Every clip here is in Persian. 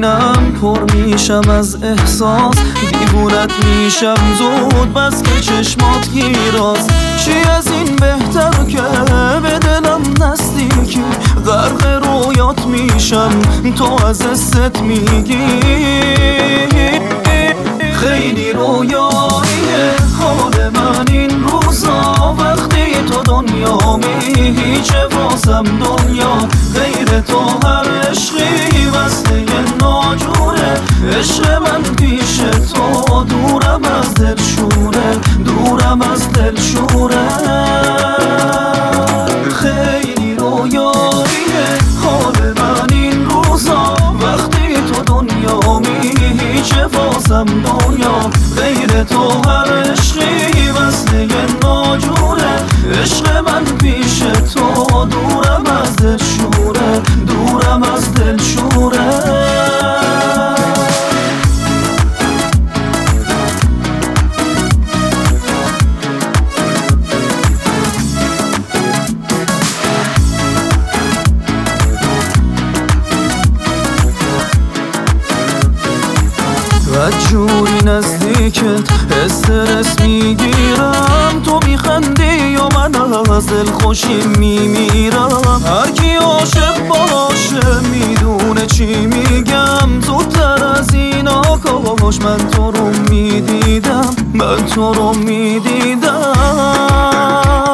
میبینم پر میشم از احساس، دیوونت میشم زود بس که چشمات گیراز. چی از این بهتر که به دلم نزدیکی، غرق رویات میشم تو از دستت میگی. خیلی رویاییه حال من این روزا، وقتی تو دنیامی هیچه واسم دنیا. غیر تو هر عشقی وصله ناجوره، عشق من پیش تو دورم از دلشوره، دورم از دلشوره. خیلی رویاییه حال من این روزا، وقتی تو دنیامی هیچه واسم دنیا. غیر تو هر عشقی وصله ناجوره، عشق من پیش تو دورم از دلشوره، دورم از دلشوره. جوری نزدیکت استرس میگیرم، تو میخندی و من از دل خوشی میمیرم. هرکی عاشق باشه میدونه چی میگم، زودتر از اینا کاش من تو رو میدیدم، من تو رو میدیدم.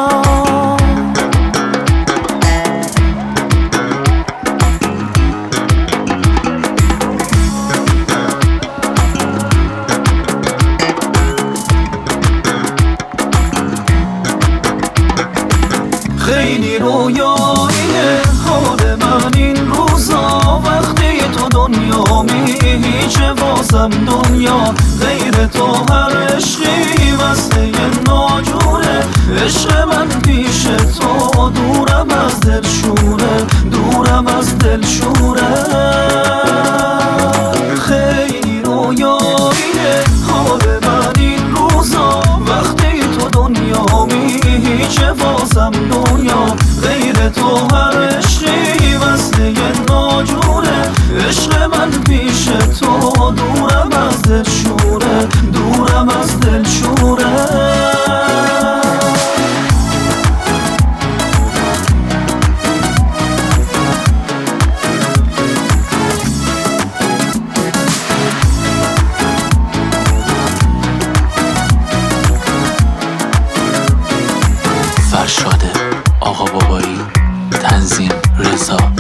خیلی رویاییه حال من این روزا، وقتی تو دنیامی هیچه واسم دنیا. غیر تو هر عشقی وصله ناجوره، عشق من پیش تو دورم از دلشوره، دورم از دلشوره. خیلی رویاییه حال من این روزا، وقتی تو دنیامی هیچه واسم دنیا. غیر تو هر عشقی وصله ناجوره، عشق من پیش تو دورم از دلشوره، دورم از دلشوره. فرشاد آقا بابایی، تنظیم رضا.